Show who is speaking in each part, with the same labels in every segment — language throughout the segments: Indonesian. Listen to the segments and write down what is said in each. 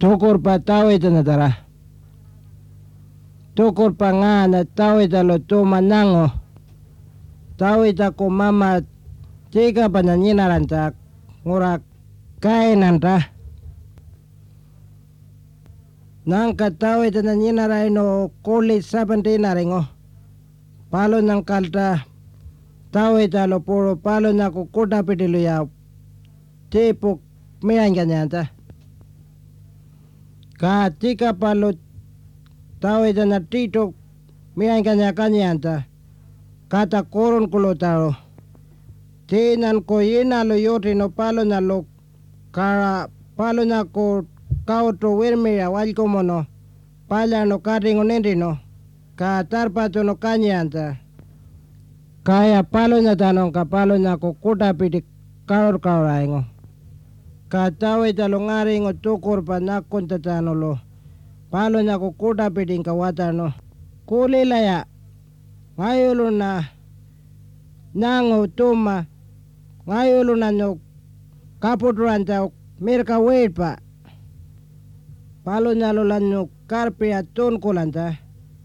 Speaker 1: Tukur pa tawita na tara. Tukur pa nga na tawita lo tumanango. Tawita ko mama tika pa na ninaranta ngura kainanta. Nangka tawita na ninaray no kulit 17 na ringo. Palo ng kalta tawita lo puro palo na kukuta pitilo ya tipok miyan kanyanta. Katika palo tawita na tito miyan kanyanta. Kata koron kulo taro. Tinan ko yinalo yoti no palo na lo kara palo na ko kauto wirmira walko mono pala no karingo nendino ka tarpato no kanyanta. Kaya palo na tanong ka palo na ko kuta piti karor kauraingo. Ka tawita lo ngaringo tukur pa nakunta tanolo. Palo na ko kuta piti kawatano. Kulilaya. Ngayulo na nango tuma ngayulo na no kaputran ta mirka wait pa palo na lo no karpe atun kulanta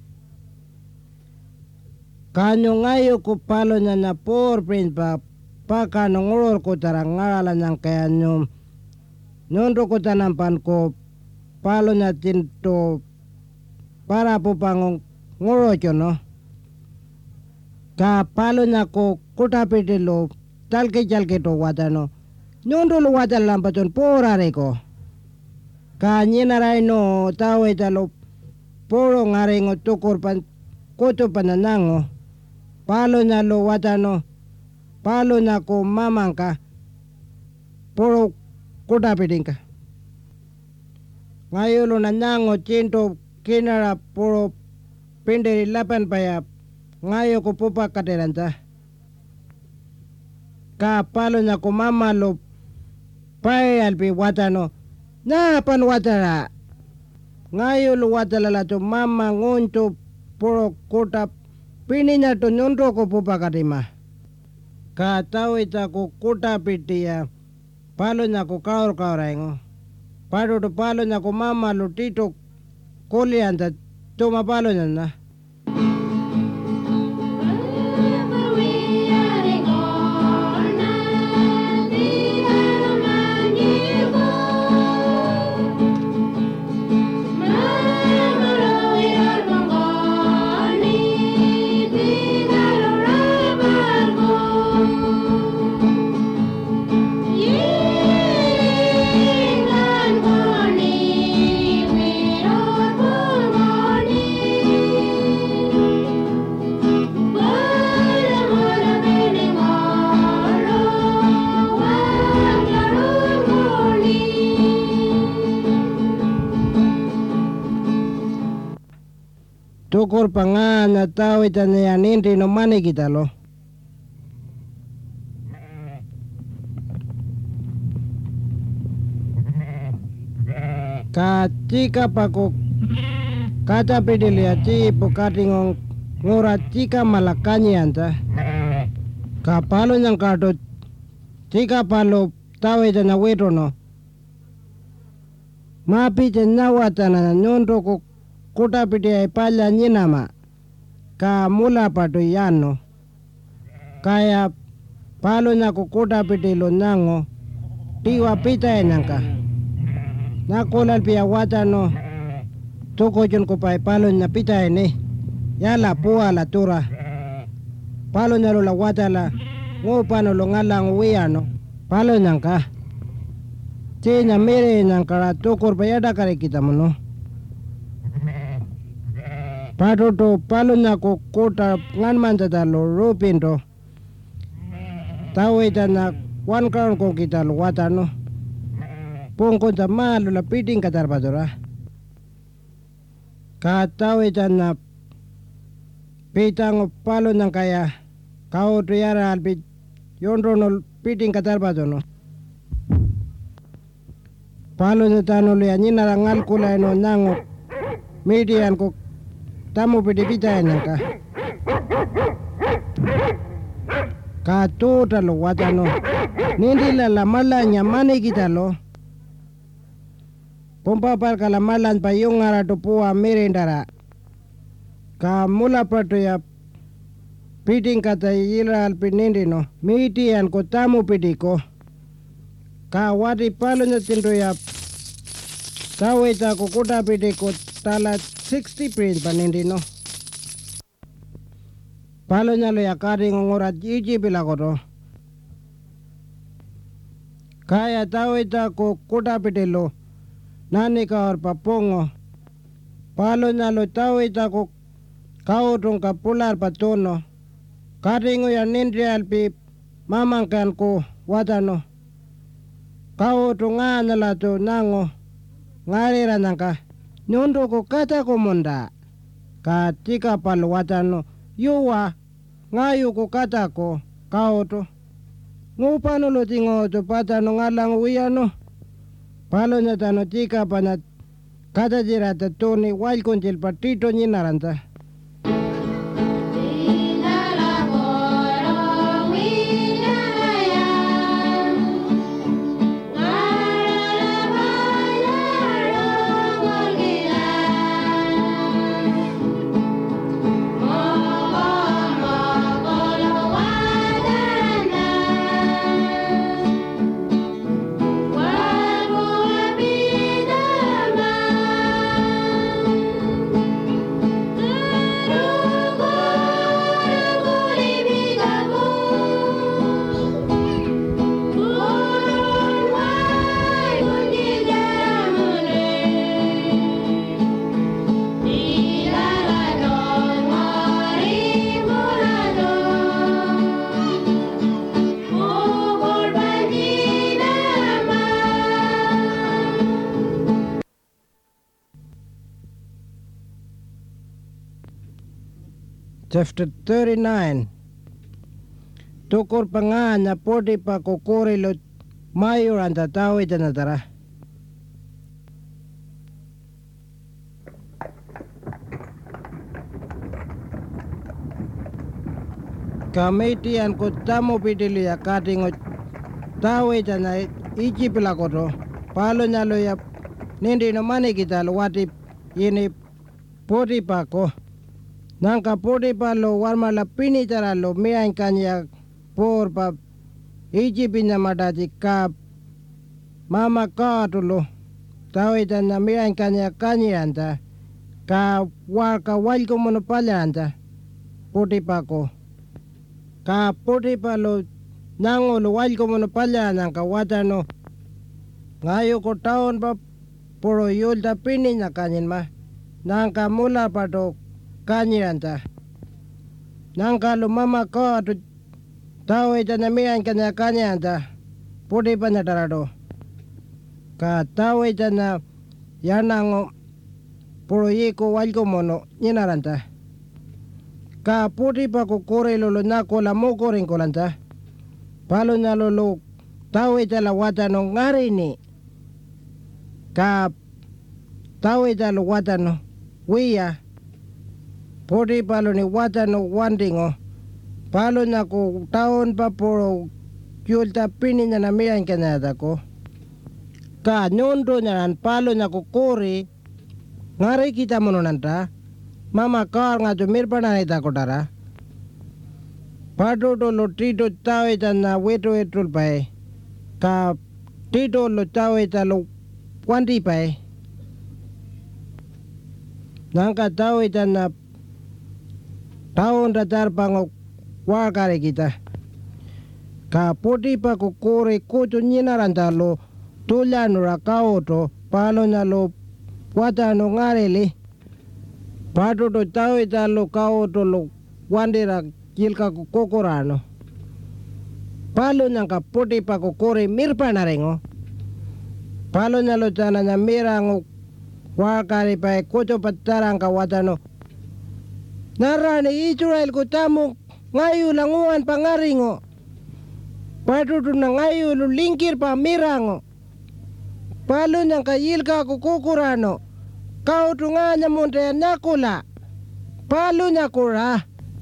Speaker 1: kanyo ngayo ko palo na por print pa paka no ngoror ko tarang ngala nang kaya nyo nondo ko tanampan ko palo na tinto para po pangong ngoro no. Ka palo na ko kuta pitilo talke to watano nyondo lo watal lampaton porare ko ka nyinaray no tawita lo poro ngarengo tukur pan koto pananango palo na lo watano palo na ko mamangka poro kuta pitingka ngayolo na nango cinto kinara poro pinderi 8 paya ngayo ko pupa kateranta. Ka palo na ko mama lo pay alpi watano. Na pan watara. Ngayo lo watala la to mama ngonto puro kota pininya to nyonto ko pupa katima. Ka tawita ko kota pitia palo na ko kaur kaurengo. Paro to palo na ko mama lo tito kolianta toma palo na. Tukur pa nga na tawita na yan hindi no mani kita lo. Katika pa ko kata pidili ati po katingong ngura tika malakanya anta. Kapalo niyang kato tika palo tawita na weto no. Mapite nawata na nyondo ko kuta piti ay pala nyinama ka mula pato yano kaya palo na ko kuta piti lo nango tiwa pita enangka nakulal pia watano tuko jon ko pay palo na pita ene yala puwa la tura palo na lo la watala ngopano lo ngalang wiano palo nangka tinya mere nangka tukur payada kare kita mono. Pato to palo na ko kota ngan manta lo rupindo. Tawita na 1 crown ko kita lo watano. Pungko ta malo la piting katar padora. Ka tawita na pitang palo nang kaya kau to yara alpi yondro no piting katar padono. Palo na tano le anyina rangal kula no nango median ko tamu pidi pita nangka. Ka tota lo watano. Nindi la mala nyamane kita lo. Pumpapal kala malan pa yung ngara to puwa merendara. Ka mula pato ya piting kata ilal pinindino. Mitian ko tamu pitiko. Ka wati palo na tindo ya taweta ko kuta pitiko tala 60 print panindino. Palo nyalo ya kari ngorat iji pila koto. Kaya taweta ko kuta pitilo. Nani ka or papongo. Palo nyalo taweta ko kautong kapular patono. Karingo ya nindri alpi mamangkan ko watano. Kautong nga nalato nango. Ngarira nangka. Nyondo ko kata ko munda. Katika palo watano. Yuwa. Ngayo ko kata ko. Kauto. Ngupano lo tingo to patano ngalang wiyano. Palo nya tano tika panat. Kata jirata toni wal konjil patito nyinaranta. Chapter 39. Tukor panganya podi pa kokore lo mayor anta tao itanatara. Kamitian ko tamo pitili ya katingo tao itana ichi pila koto. Palo nyalo ya nindi no mani kita lo wati ini podi pa ko. Nangka podi palo warma la pini tara lo mian kanya por pa iji pinya madati ka mama ka tulo tau ita na mian kanya anta ka warka walko mono anta podi pako ka podi palo nango lo walko mono nangka watano ngayo ko taon pa poro yulta pini na kanyin ma nangka mula pato kanyiranta. Nangka lo mama ko atu tao ita na mian kanya kanyanta. Pudi pa na tarado. Ka tao ita na yanango puro yiko walko mono nyinaranta. Ka pudi pa ko kore lolo nako la mo koring kolanta. Palo na lolo tao ita la watano ngarini. Ka tao ita lo watano wiya. Podi palo ni watano wandingo. Palo na ko taon pa puro yulta pini na namiyan kanada ko. Ka nyondo nyaran palo na ko kore. Ngari kita mononanta. Mama kar nga jumir pa na ita ko tara. Pado do lo tito tao ita na weto etul pae. Ka tito lo tao ita lo wandi pae. Nangka tao ita na taon datar pango wakare kita. Ka poti pa ko kore koto nyinaranta lo tulano ra kaoto palo na lo watano ngarele. Pato to tao ita lo kaoto lo wandera kilka ko kokorano. Palo nangka poti pa ko kore mirpa narengo. Palo na lo tana na mirango wakare pa koto patarang ka watano. Narane Israel ko tamo ngayo languan pangaringo. Patutu na ngayo lingkir pa mirango. Palo nang kayilka ko kukurano. Kau tunganya monte nakula. Palo nya kura.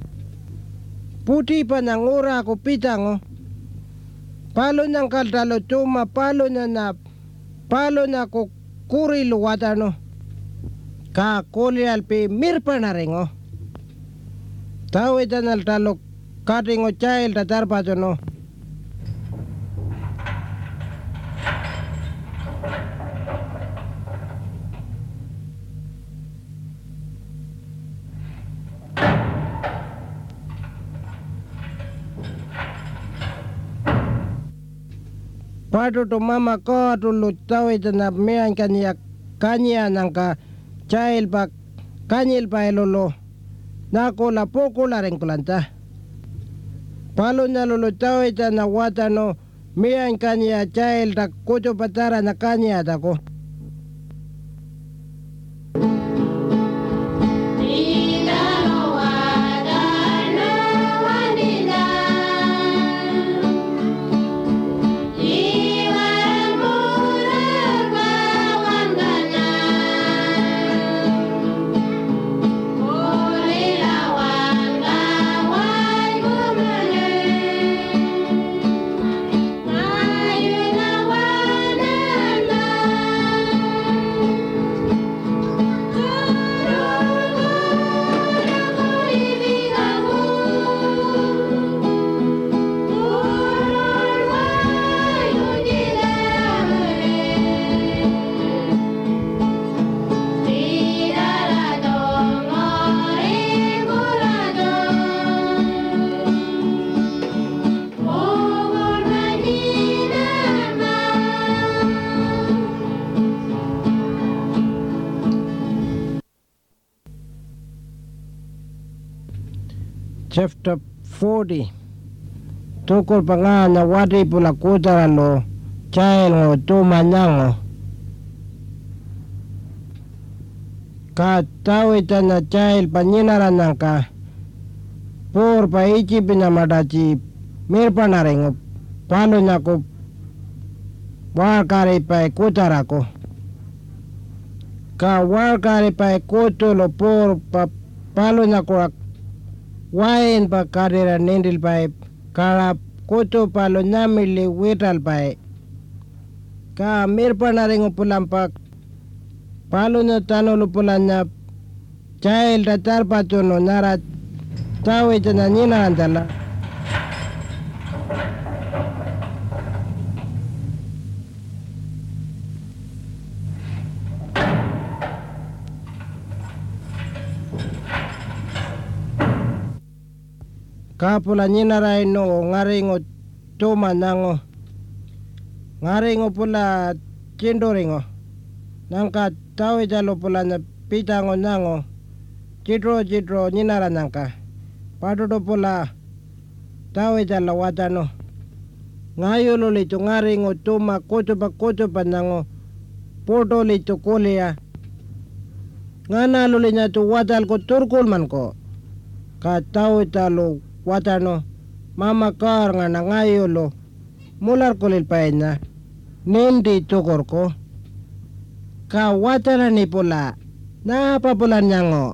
Speaker 1: Puti pa nang ura ko pitango. Palo nang kaltalo tuma palo nya na. Palo nya ko kurilu watano ka kolialpi mirpanaringo tawitanal talo katingo chailta tarpatono Padu to mama ko tulu tawita na miyan kanya nangka chail pa kanyil pa lolo nako la poko la ring kulanta palo na lolo tawita na watano miyan kanya chail ta kucho patara na kanya tako Chapter 40 Tukul panga na wadi pula kutara lo chail ngo tumanyango ka tawita na chail panyinara nangka por pa ichi pinamadachi mirpanaringo palo nyako warkari pa kutara ko ka warkari pa kutulo por pa palo nyako wain pa karira nindil pai kara koto palo nyamili wital pai ka mirpanaringo pulampak palo na tanolo pulanya chail datar pachono nara tawe jana nina andala kapula nyinaray no ngaringo tumanango ngaringo pula chindoringo nangka tawi jalo pula na pitango nango chitro nyinara nangka padodo pula tawi jalo watano ngayolo lito ngaringo tuma kotopa nango porto lito kulia nganalo linya tu watal ko turkul man ko ka tawi talo watano mama kar nga nangayolo mular kulil paena nindi tukor ko ka watana ni pula na papulan nyango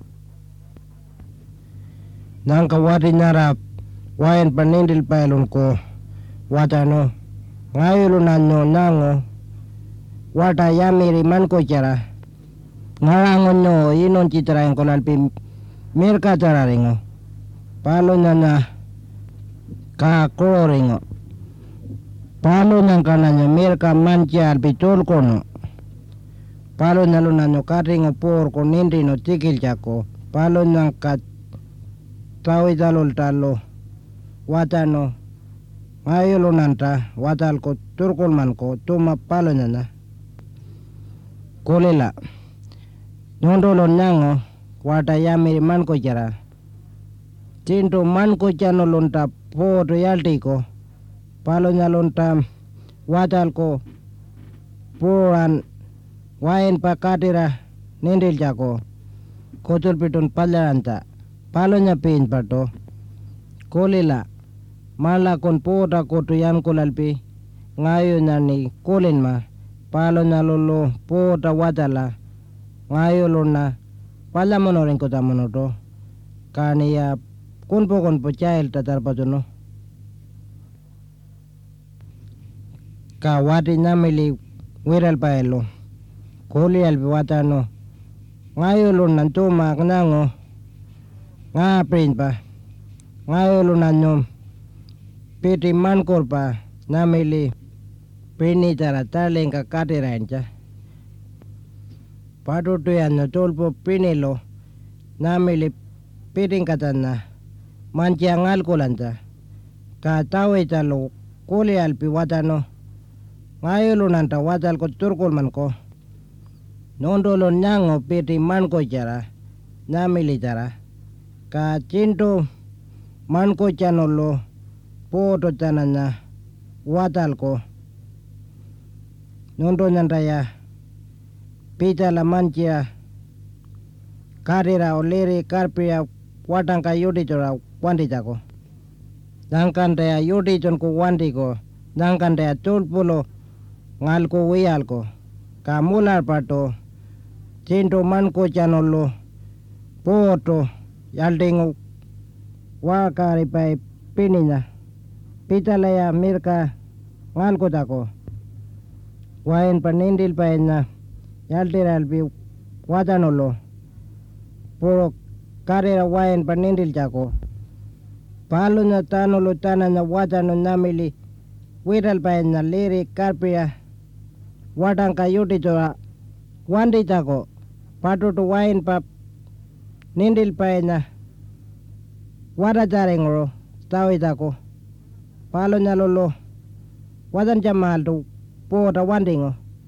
Speaker 1: nang kawati narap wayan panindil paelon ko watano ngayolo nanyo nango wata yamiri man ko cara ngarangon nyo inon citra yang kolalpi mirka cara ringo palo na ka kororingo palo nang kananya mirka manchal pitol kono palo nalo nanyo karingo por ko nindi no tikil jako palo nang ka tawi talol talo watano ngayolo nanta watal ko turkol man ko tuma palo nana kolela nyondolo nyango wata yamiri man ko jara Tinto man ko chano lonta poto yalti ko palo nya lonta watal ko poan wain pakatira nindil jako kotul piton palyanta palo nya pin pato kolila mala kon pota kotu yan kolalpi ngayo nya ni kolin ma palo nya lolo pota watala ngayo lona pala monoring ko tamonoto kaniya kunpo chail tatar pajono ka wati namili wiral paelo kulialpi watano ngayulunan tuma nango ngaprin pa ngayulunan nyom piti mankor pa namili pini tara talengka katiraincha patutuyan no tulpo pinilo namili pitingkatanna manchiang alkulanta ka tawitalo kulialpi watano ngayulunanta watalko turkulmanko nondolon nyango piti manko cara namili tara ka cinto manko canolo poto tanana watalko nondo nyandaya pitala manchia karira oleri karpia watangka yuditora wanditako dangkandaya yuditon ku wandiko dangkandaya tulpulo ngalko wiyalko ka mular pato cinto manko canolo poto yaldingo wakari pai pininya pitalaya mirka ngalko tako wain panindil paina yaltiralpi watanolo puro karira wain panindil jako palunya tanolo tananya watano namili wiral paina liri karpia watangka yuditora wandi jako patutu wain pa nindil paina wadajarengoro tawi tako palunya lolo wadan jamal tu pota wandingo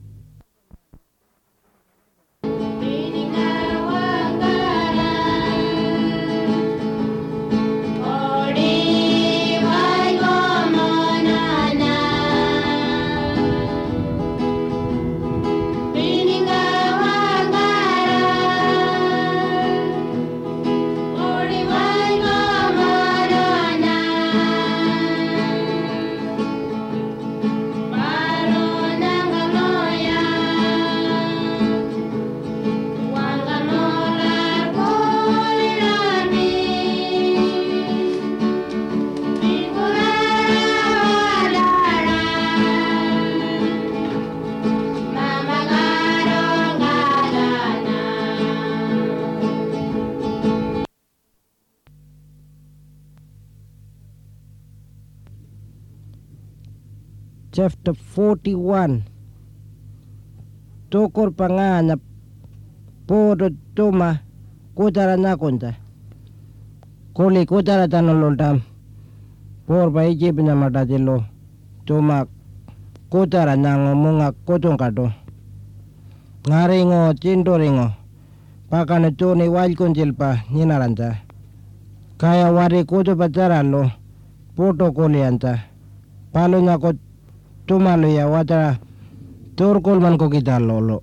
Speaker 1: Chapter 41 Tokor pangana podo tuma kutara nakunta kuli kutara tanolontam por pa ijibnya matatilo tuma kutara nango munga kutungkato ngaringo cintoringo pakane tuni walkunjilpa ninaranta kaya wari kutu pacaralo poto kulianta palunya ko tumalo ya watara turkulman ko kita lolo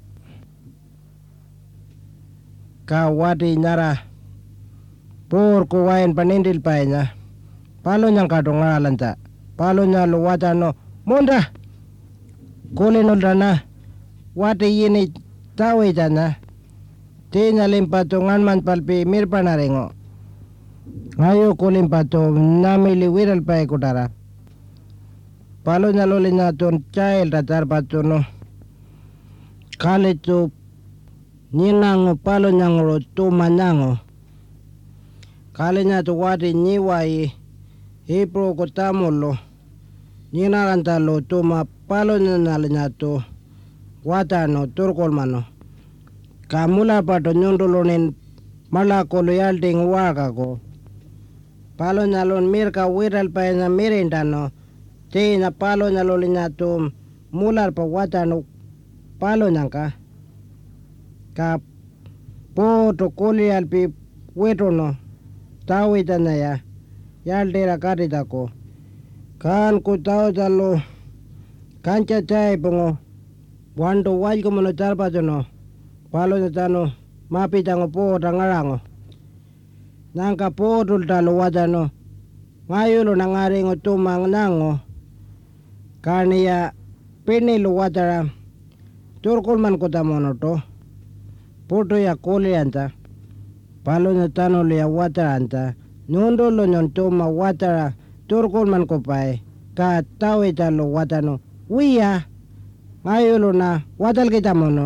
Speaker 1: ka wati nyara por ko wain panindil paina palo nyang kadong ngalanta palo nyalo watano monda kulinol dana wati yini tawi dana tinya limpato nganman palpi mirpanarengo ngayo kulimpato namili wiral pai kutara palo nyaloli nyaton cail datar patuno kali tu nyinango palo nyangoro tu manyango kali nyatu wadi nyiwai hipro kotamolo nyinarantalo tu ma palo nyali nyatu watano turkolmano kamula pato nyondolonin malakolo yalding wakako palo nyalon mirka wiral paena mirindano tina palo nyaloli nyatu mular pa watano palo nyangka ka poto kuli alpi wetono tawi tanaya yaldera karitako kan ku tahu talo kanca cai pongo wando wajko mono tarpatono palo nyatano mapi tango po tangarango nangka potul talo watano ngayulo nangaringo tumang nango kania pinilu watara turkulman kota monoto poto ya kuli anta palo nyatano ya watara anta nyondolo nyontoma watara turkulman kopai ka tawi talo watano wiya ngayulo na watal kita mono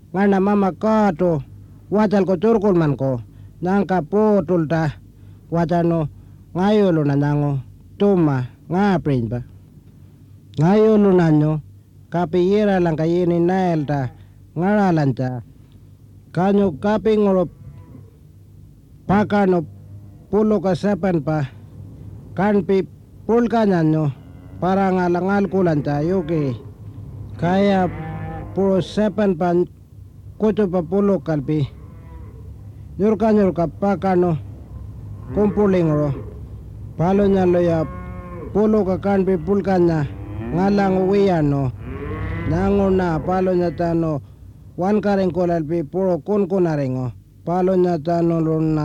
Speaker 1: ngana mama kato watalko turkulmanko nangka potulta watano ngayoluna nango tuma ngaprinba ngayolunanyo kapi yera langka yini naelta ngaralanta kanyo kapi ngoro pakano pulo kasapan pa kanpi pulkanyanyo para ngalangal kulanta yoke kaya puro sapan pa kuto pa pulo kalpi nyurka pakano kumpulingro palo nyalo ya pulo ka kanpi pulkanya ngalang uwiano nango na palo nyatano wan karing kolalpi puro kunkunaringo palo nyatano luna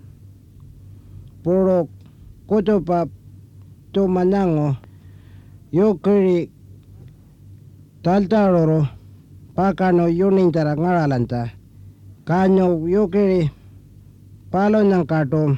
Speaker 1: puro kuto pa tumanyango yokiri taltaroro pakano yunintara ngaralanta kanyo yokiri palo nyang kato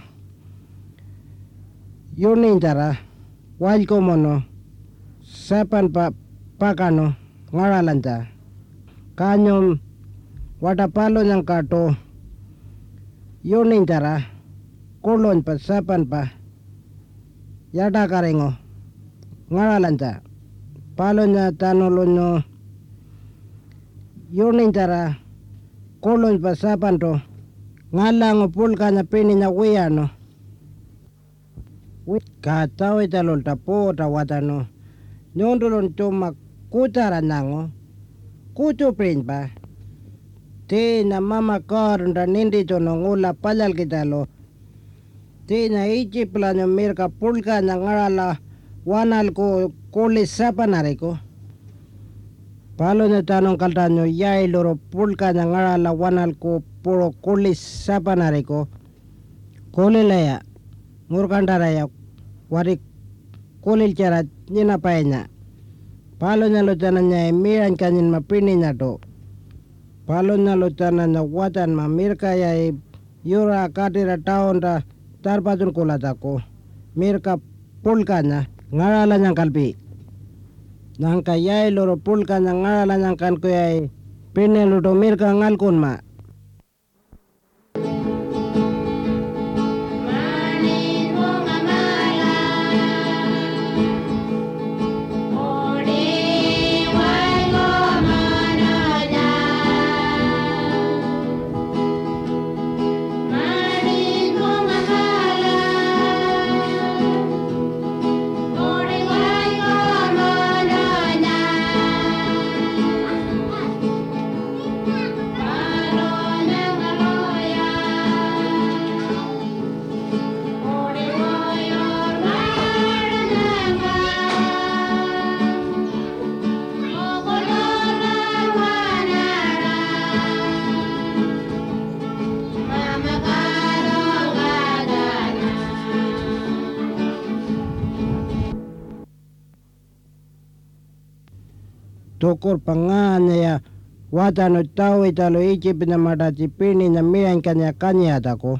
Speaker 1: yunintara walkomono sapan pa pakano ngaralanta kanyo wata palo nyang kato yunintara kulon pa sapan pa yada karengo ngaralanta palo nya tanolonyo yunintara kulon pa sapan to ngalango pulkanya pininya wiano katao italolta pota watano nyondolon cuma kutara nango kutu prinpa tina mama karunda nindi tono ngula palyal kitalo tina ichiplanyo mirka pulkanya ngarala wanalko kulis sapanariko palo nya tanong kaltanyo yailoro pulkanya ngarala wanalko puro kulis sapanariko kulilaya ngurkandaraya wari kulil cara nyina paenya palo nya lo tananya miran kanyin mapininya do palo nya lo tananya watan ma mirka ya yura katira taonda tarpatun kulatako mirka pulkanya ngarala nyang kalpi nangka yai loro pulkanya ngarala nyang kan ko yai pineludo mirka ngalkun ma tokor panganya ya watano tau italo ichipina madachi pini na miankanya kanyatako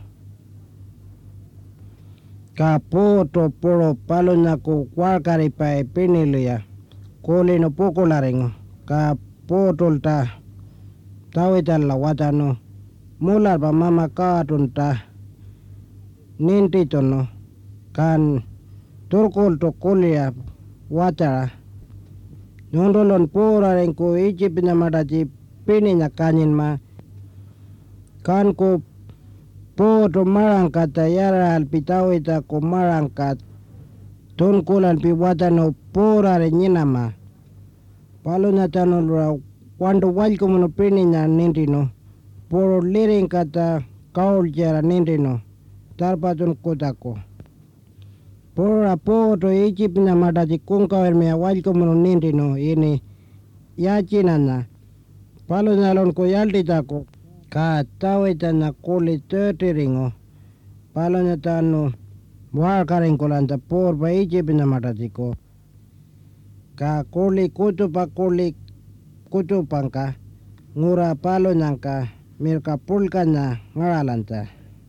Speaker 1: kapoto puro palo naku warkari pae pinilu ya kolino pukularingo kapotolta tau itala watano mular pa mama kaatunta nintitono kan turkulto kulia watara nyondolon poraren ko ichipina madachi pininya kanyin ma kan ko poto marangkata yara alpitawita ko marangkat ton kulan pi watano porare nyinama palo nyatano lura wando walko mono pininya nindino poro liring kata kaul jara nindino tarpatun kotako pora poto ichipina madachi kungkawermea walko mono nindino ini yachinana palo nyalon ko yalditako ka tawitana kuli tötiringo palo nyatano warkarinkolanta porpa ichipina madachiko ka kuli kutupangka ngura palo nyangka mirka pulkanya ngaralanta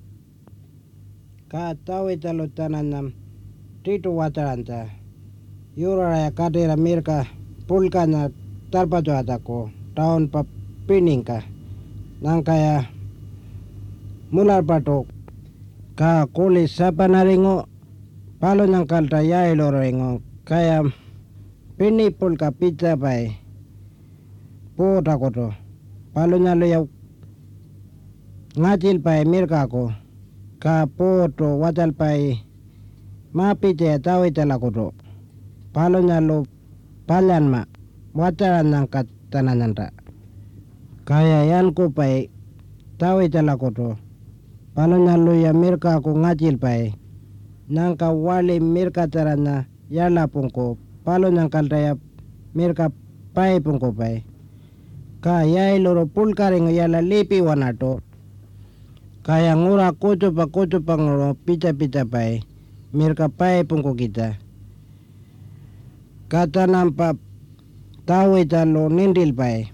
Speaker 1: ka tawitalo tananam titu wataranta yurara ya kadera mirka pulkanya tarpatuatako taon pa piningka nang kaya mular patok ka kulis sapa naringo palo nang kalta yai lorengo kaya pinipul ka pizza pai po takoto palo nyalo yaw ngajil pai mirka ko ka po to watal pai mapite tawi talakoto palo nyalo palyan ma wataran nang katanananta kaya yan ko pai tawi talakoto palo nyalo ya mirka ko ngajil pai nang ka wali mirka tarana yala pungko palo nang kalta ya mirka pai pungko pai ka yai loro pulkaringo yala lipi wanato kaya ngura kutu pa ngoro pita pai mirka pai pungko kita kata nampak tahu italo nindil pai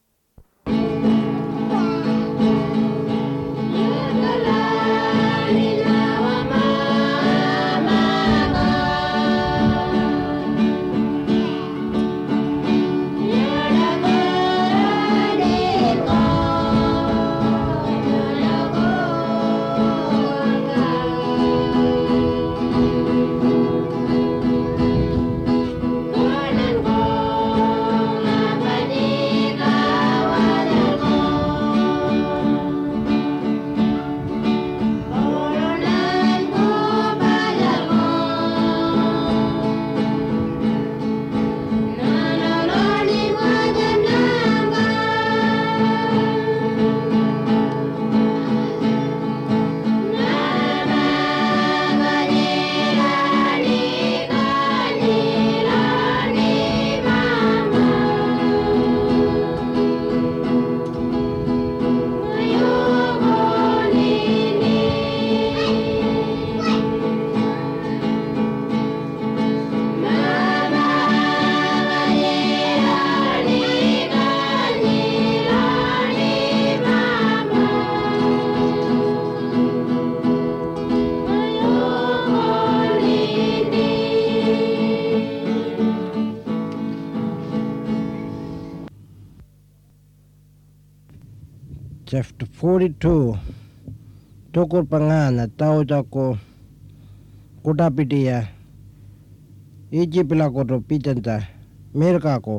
Speaker 1: Chapter 42 Tukur pangana tau tako kutapitia ijipila koto pitanta mirka ko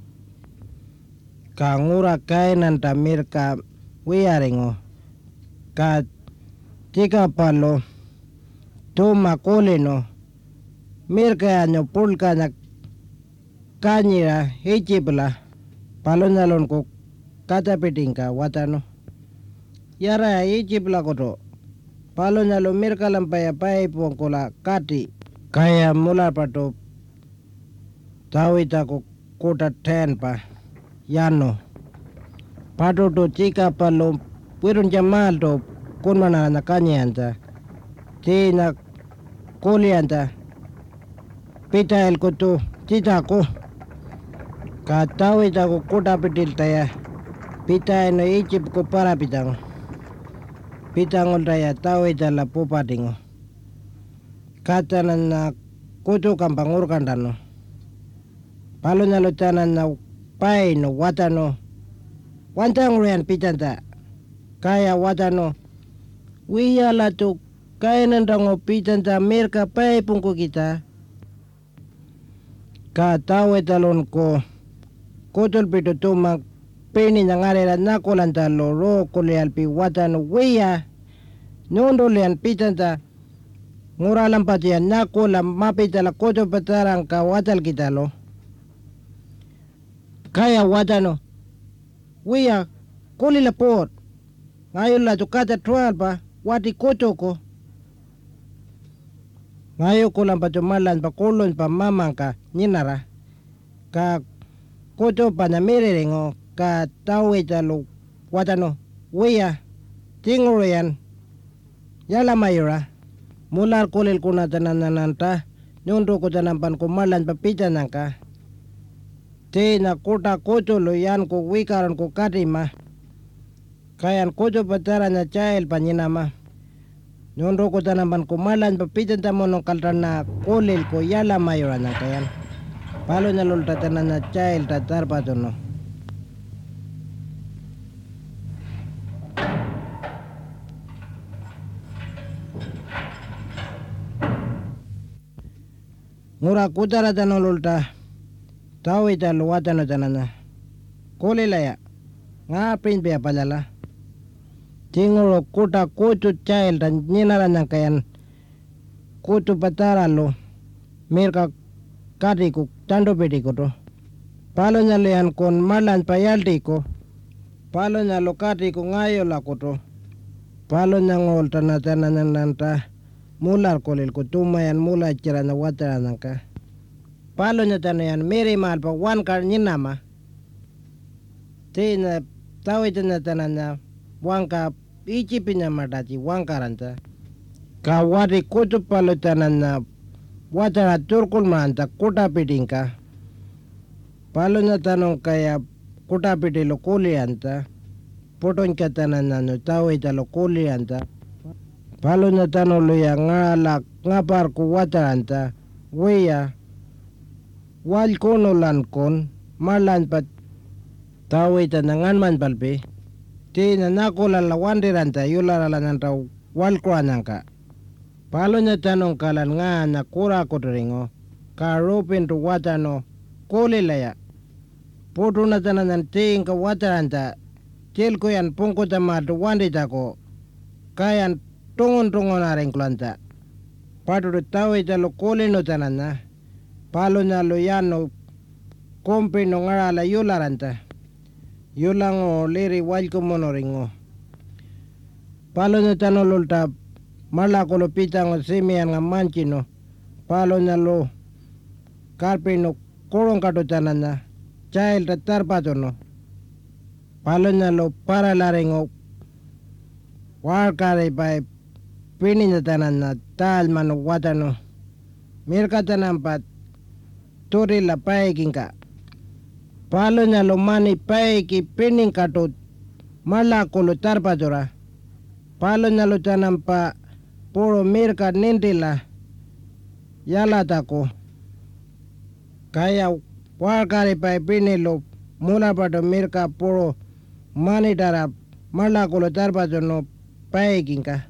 Speaker 1: ka ngura kainanta mirka wiaringo ka tika palo tuma kolino mirka anyo pulka na kanyira ijipila palo nyalon ko katapitingka watano yara ijipla koto palo nyalo mirka lampaya pai pongkola kati kaya mula pato tawita ko kota ten pa yano pato to chika palo purun jamal to kunmana na kanyanta tina kulianta pita el koto tita ko ka tawita ko kota pitil taya pita eno ijip ko para pitango pitangol daya tahu itala pupatingo kata na kutu kampangur kandano palo nyalo tanan na pai no watano wantang rian pitanta kaya watano wiya latu kaya nandango pitanta mirka pai pungku kita ka tahu italon ko kutul pitu tumak peni nangarela nakolanta loro kolealpi watano wiya nondo lian pitanta nguralam patia nakola mapitala koto patarang ka watal kita lo kaya watano wiya kolila pot ngayon la tukata tual pa wati koto ko ngayon ko lang pa tumalan pa kolon pa mamang ka ninara ka koto pa na miriringo ka tawe talo watano wiya tinguro yan yala mayura mular kulil kuna tanananta nyundo ko tanampan kumalan papita nangka te na kota koto lo yan ko wikaran ko katima kayan koto patara na chael panyinama nyundo ko tanampan kumalan papita tamonong kaltana kulil ko yala mayura nangka yan palo na lulta tanan na chael tatar patono ngura kutara tanolulta tawita luwatano tanana kolilaya ngapin pia palala tinguro kuta kutu chailta nyinaranakayan kutu pataralo mirka katiku tandopitikuto palonyalian kon malan payaltiko palonyalo katiku ngayolakuto palonyangolta natanananta mular kolilku tumayan mula cirana wataranaka palonyatanayan mirimalpa wankar nyinama tina tawitana tanana wanka ichipinya matati wankaranta ka wari kutu palotanana watara turkul manta kutapitinka palonyatanon kaya kutapitilo kulianta potonkatananano tawitalo kulianta palonyatanoloya ngala ngaparku wataranta weya walkonolankon malanpat tawitana nganman palpi tina nakulala wandiranta yularalananta walkuananka palonyatanon kalan ngana kurakuturingo karupintu watano kolilaya putunatananan tiinka wataranta tilkuyan pungkutamatu wanditako kayan tungon-tungonarinklanta patudu tawitalo kolinutanana palonyalo yano kompino ngarala yularanta yulango liri walkumonoringo palonyatanololta malakolo pitango simian nga manchino palonyalo karpino koronkatutanana chailta tarpatono palonyalo paralaringo warkari pai pininyatanana talmano watano mirkatanampat turila paikinka palonyalo mani paiki pininkatut malakolo tarpatora palonyalo tanampa puro mirka nintila yalatako kaya warkari pai pinilo mulapato mirka puro manitara malakolo tarpatono paikinka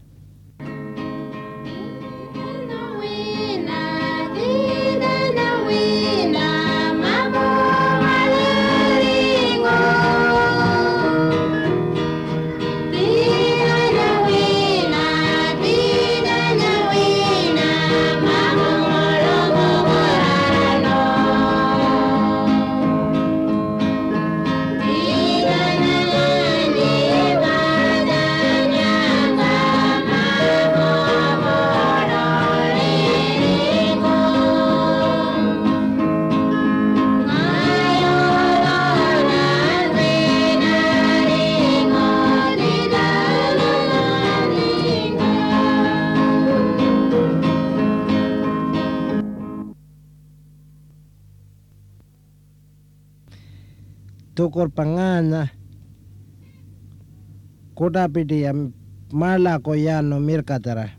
Speaker 1: tukor pangana kutapiti ya malako yano mirkatara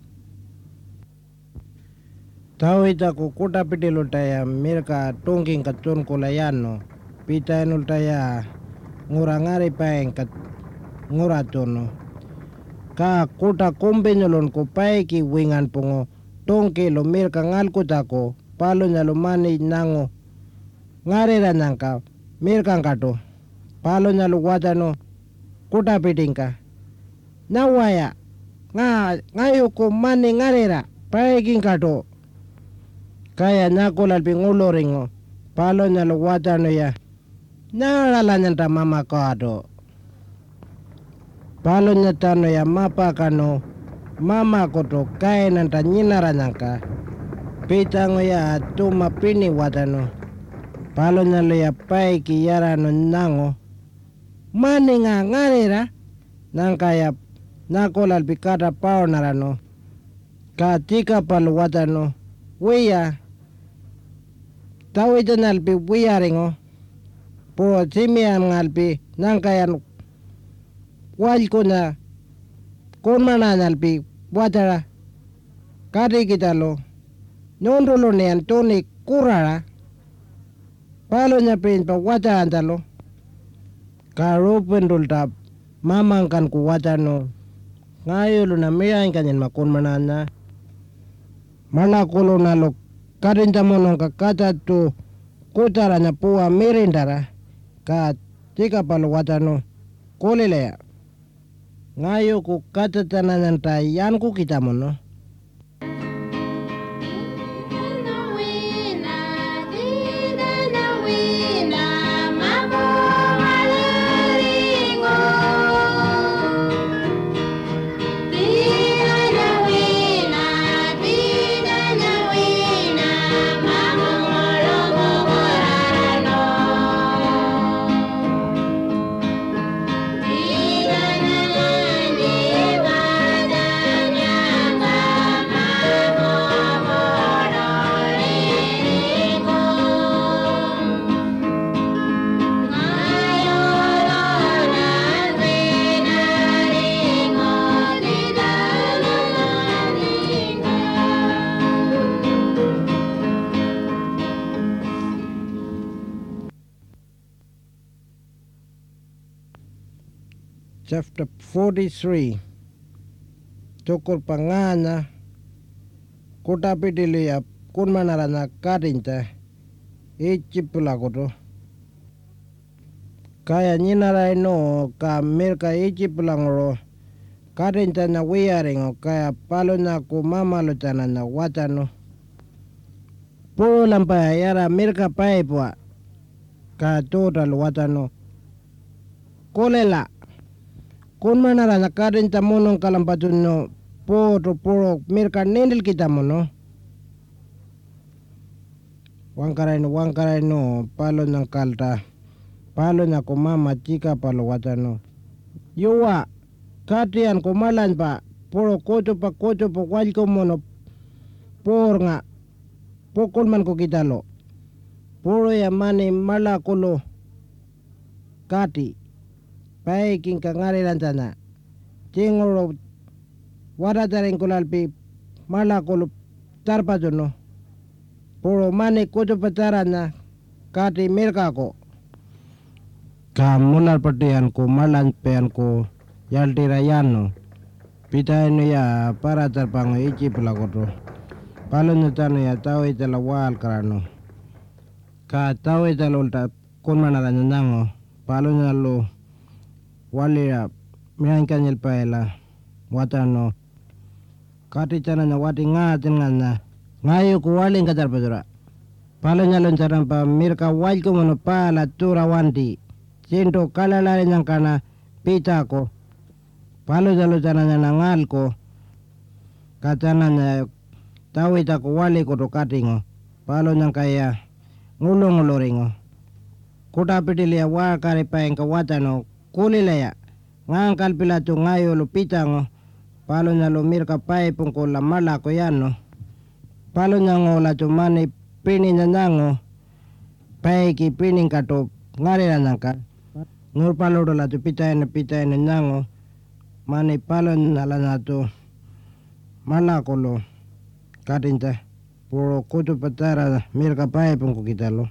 Speaker 1: tawitaku kutapiti lulta ya mirka tungking katunkula yano pita nulta ya ngurangari paengkat nguratono ka kuta kumpinyolon ko paiki wingan pungo tungki lo mirka ngalkutako palo nyalo mani nango ngarira nangka mirkan kato palo nyalo watano kutapitingka nawaya ngayo ko mani ngarira paiking kato kaya nakulal pinguloringo palo nyalo watano ya naralanyanta mama kato palo nyatano ya mapakano mama koto kaya nanta nyinaranyangka pitango ya tuma pini watano palo nyalo ya paiki yarano nango mani nga ngarira nangka ya nakolal pikata pao narano katika palo watano wiya tawito nalpi wiyaringo po simian ngalpi nangka yan walko na konmana nalpi watara kari kitalo nondolo ni Antoni kurara palo nya pin pa wata antalo karupen dulta mamangkan ku watano ngayo lu na miyan kanyan makon manana mana kulo nalo karinta monon ka kata tu kutarana puwa mirindara ka tika palu watano kolelea. Ngayo ku kata tananan ta yanku kita mono. Chapter 43. Tukul pangana kutapidili ya kunmanarana karinta ichipulakoto. Kaya nyinarai no ka mirka ichipulangoro karinta na wiyaringo kaya palo na kumamalutana na watano. Puro lampaya yara mirka paipua ka total watano. Kolela. Kun manarana karinta monong kalampatuno puro mirka nindil kita mono. Wangkaray no palo ng kalta. Palo na kumama chika palo watano. Yuwa katian kumalan pa puro koto pa walko mono por nga pukul man ko kitalo. Puro yamani mala kulo kati. Paiking kangarilan sana. Tingoro warataring kulalpi malakulup tarpatuno. Puro mani kuto pataran na kati mirka ko. Kamular patian ko malanpean ko yaltirayano. Pitayin ya para tarpango ichipula ko to. Palo na tano ya tao italawal karano. Ka tao italulta kunmanaran na nango. Palo na lo walira miangkan paela watano kati chana na wati ngatin ngana ngayo ku waling katar padura pala nyalon charan pa mirka walko mono pala tura wanti cinto kalalari nang kana pita ko palo jalo chana na ngal ko katana na tawita ko wali ko to katingo palo nang kaya ngulo ringo kuta pitilia wa kare paeng ka watano kulilaya ngangkal pila tu ngayo lupitango palo na lumir ka pai pungko la mala ko yano palo na ngola tu mani pini na nango pai ki pining ka to ngari na nangka ngur palo do la tu pitain na nango mani palo na la na tu mala ko lo katinta puro kutu patara mir ka pai pungko kita lo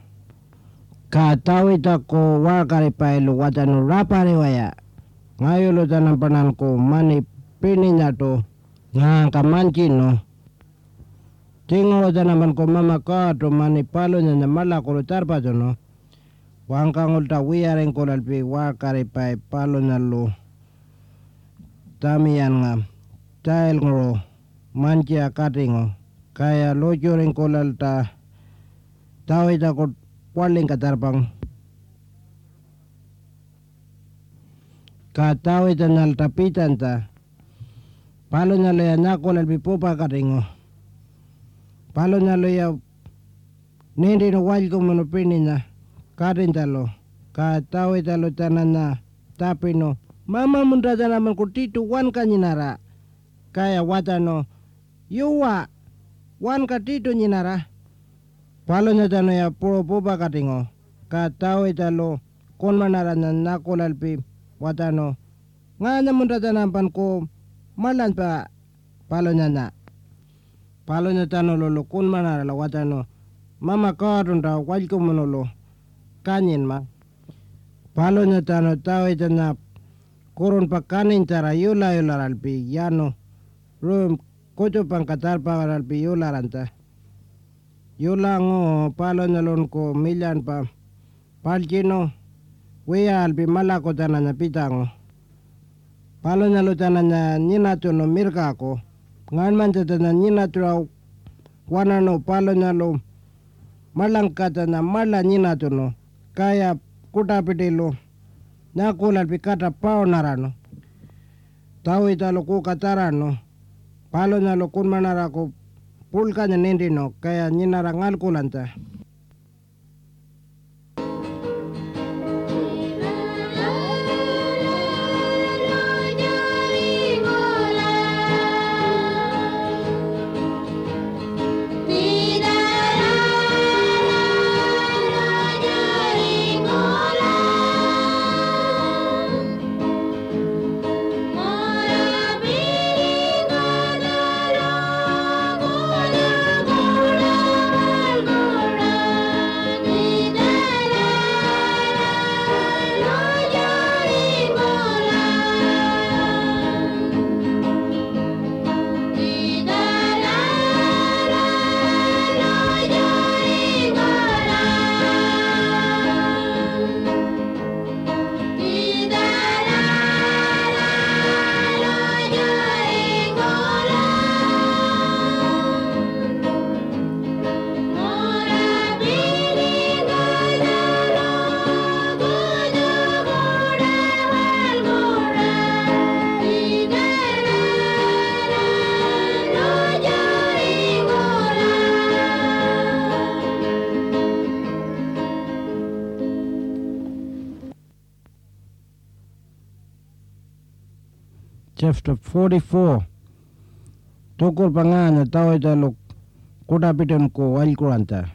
Speaker 1: katawita ko wakari pailu watanu rapari waya. Ngayo lo tanang panan ko mani pininya to ngangka mancino. Tingo lo tanaman ko mama kato mani palo na mala ko lo tarpato no. Wangkang ulta wiyaring ko lalpi wakari pai palo na lo. Tamiyan nga tail ngoro manci akatingo. Kaya lo juring ko lalta tawita ko waling katarpang katawi tanal tapitan ta palo na loya nako lalpi pupa karingo palo na loya nindi no walko monopini na karin talo katawi talo tanan na tapino mama munda tanaman kutitu wan kanyinara kaya watano yuwa wan katitu nyinara palo na tano ya puro pupa katingo katawi talo kon manaranan nakulalpi watano nga namun tatanampan ko malan pa palo na tano lolo kon manarala watano mama karun da walko monolo kanyin ma palo na tano tawi tana kurun pa kanin tara yula ralpi yano rum koto pang katar pa ralpi yula ranta yulango palonyalon ko milyan pa palchino wea alpi malako tananya pitango palonyalo tananya nyinatuno mirkako ngan tananya nyinatura wanano palonyalo malangkatana mala nyinatuno kaya kutapitilo nakulalpi kata paonarano tau italo kukatarano palonyalo kunmanarako pulkanya nindino kaya nyinara ngalkulanta. Chapter 44 Tukul pangana tau italo kutapiton ko walkuranta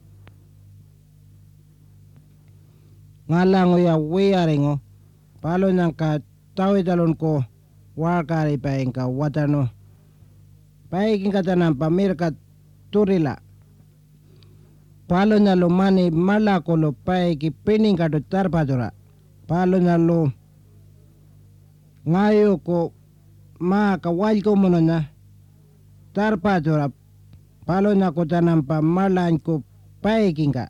Speaker 1: ngalango ya wearingo palo nang ka tau italon ko wakari paengka watano paeking katanang pamirka turila palo nalo mani malakolo paeki pining kado tarpadura palo nalo ngayo ko maka walko mononya tarpadura palo na ko tanampa malan ko paekinga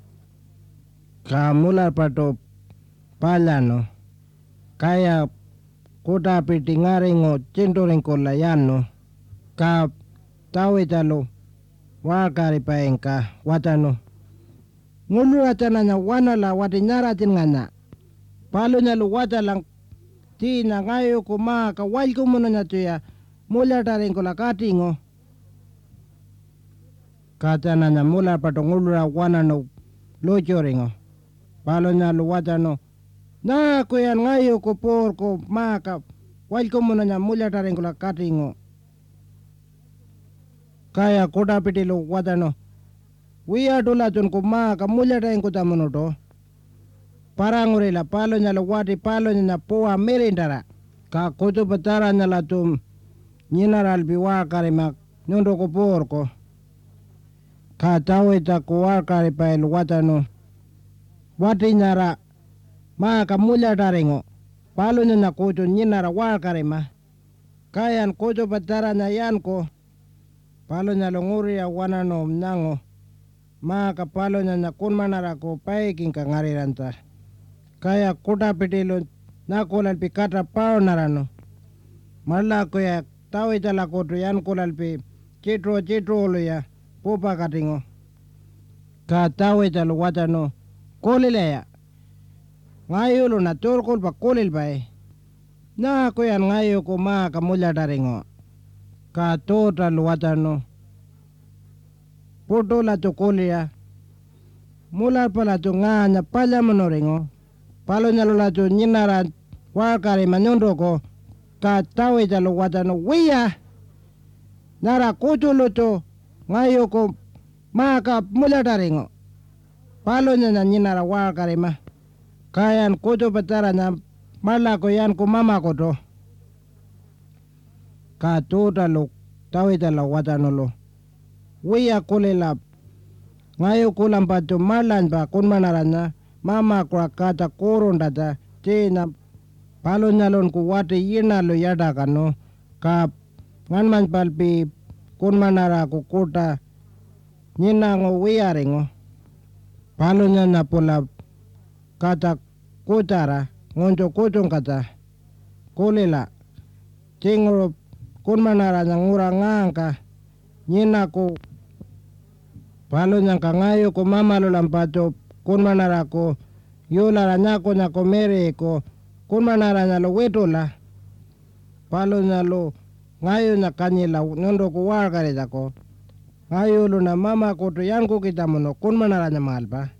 Speaker 1: kamula pato palano kaya kota piti ngaringo cinturing ko layano ka tawitalo wakari paengka watano ngulu atananya wanala wati nyaratin ngana palo nyalu watalang tina ngayo ko maka walko mononya tuya mula taring ko lakatingo katananya mula pato ngulura wanano lochoringo palo nyalu watano na kuyan ngayo ko por ko maka walko mononya mula taring ko lakatingo kaya kota pitilo watano wiya dolatun ko maka mula taring ko tamonoto parangurila palo nyalo wati palo nya poa merindara ka kutu patara nyala tum nyinaral biwa kare mak nyondo ko porko ka tawita ko wakari pail watano wati nyara maka mulya daringo palo nya kutu nyinara wakari ma kayan kutu patara nya yan ko palo nyalo nguri ya wanano mnango maka palo nya kunmanara ko paiking ka ngariranta kaya kota pitilo nakulalpi kata paonarano mala ko ya tawitala kotu yan kulalpi citro ya pupa katingo ka tawitalo watano kolilaya ngayulo na turkol pa kolil bay na ko yan ngayo ko maka mulya daringo ka total watano putola to kolya mula pala to nganya pala monoringo palo nyalo lato nyinara wakari manyondo ko ka tawe jalo watano wiya nara kutulo to ngayo ko maka mula daringo palo nyinara wakari ma kayan kutu patara na mala ko yan ko mama ko to ka tutalo tawe jalo watano lo wiya kulela ngayo kulam pato malan ba kun manarana mama kwa kata koron data tena palo nyalon ku wate yena lo yada kano ka ngan man palpi kun manara ku kota nyinango wiyaringo palonya na pula kata kutara ngonjo kutung kata kulila tingro kunmanara ngura ngangka nyinaku palonya kangayo ko mamalo lampato kunmanara ko yola nyako nyako mere ko kunmanara nyalo wetola palonya lo ngayo na kanyila nondo ko wargare jako ngayo lo na mama ko to yanko kita mono kunmanara nyamalpa